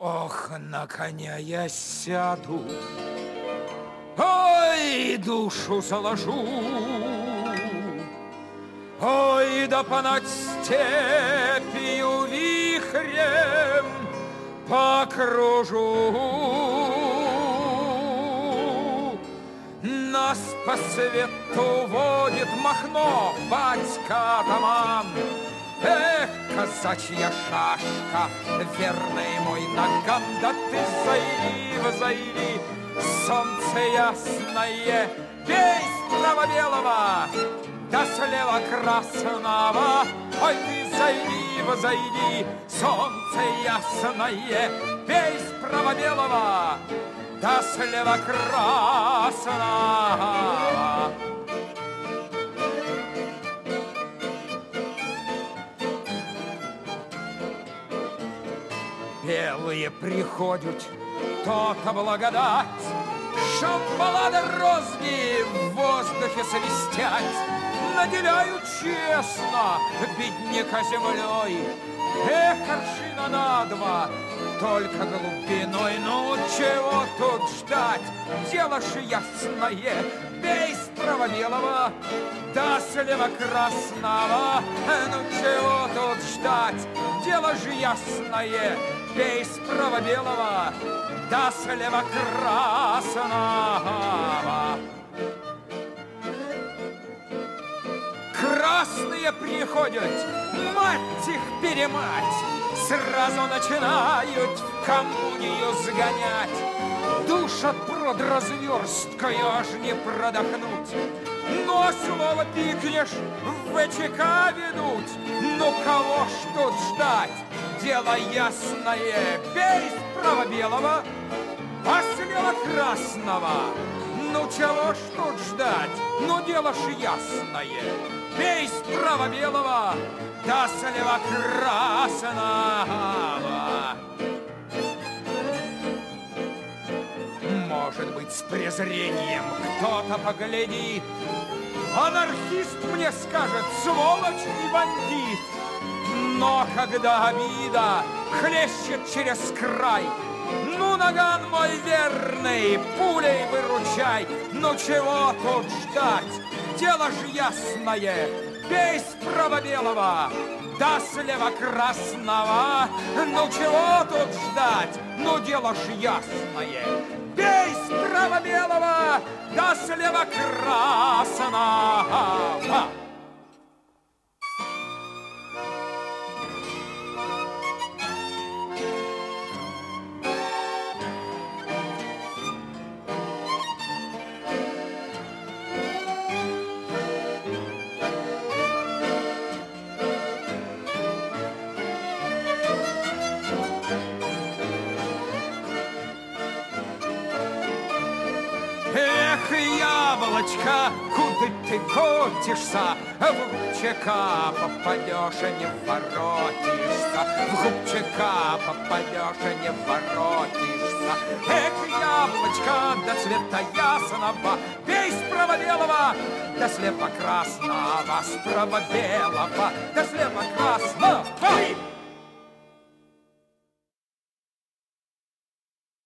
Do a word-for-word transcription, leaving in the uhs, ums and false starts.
Ох, на коня я сяду, ой, душу заложу, ой, да понад степью вихрем покружу. Нас по свету водит Махно, батька-атаман. Эх, казачья шашка, верный мой ногам, да ты зайди, взойди, солнце ясное, бей справа белого, да слева красного. Ой, ты зайди, взойди, солнце ясное, бей справа белого, да слева красного. Белые приходят, то-то благодать, шамбалады розги в воздухе свистять, наделяют честно бедняка землей. Эх, аршина на два, только глубиной, ну чего тут ждать? Дело ж ясное, бей справа белого, да слева красного. Ну чего тут ждать? Дело же ясное, бей справа белого, да слева красного. Красные приходят, мать их перемать, сразу начинают в коммунию сгонять. Душа продразверсткою аж не продохнуть. Но слово пикнешь, в ВЧК ведут. Ну кого ж тут ждать? Дело ясное, бей справа белого, а слева красного. Ну чего ж тут ждать? Ну дело ж ясное, бей справа белого, да слева красного. Может быть, с презрением кто-то поглядит, анархист мне скажет, сволочь и бандит. Но когда обида хлещет через край, ну, наган мой верный, пулей выручай. Ну, чего тут ждать? Дело ж ясное, бей справа белого, да слева красного. Ну, чего тут ждать? Ну, дело ж ясное, бей справа белого, да слева красного. Эх, яблочко, куда ты котишься? В губчака попадешь, а не воротишься. В губчака попадешь, а не воротишься. Эх, яблочко, до цвета ясного, бей справа белого, до слева красного, справа белого, до слева красного.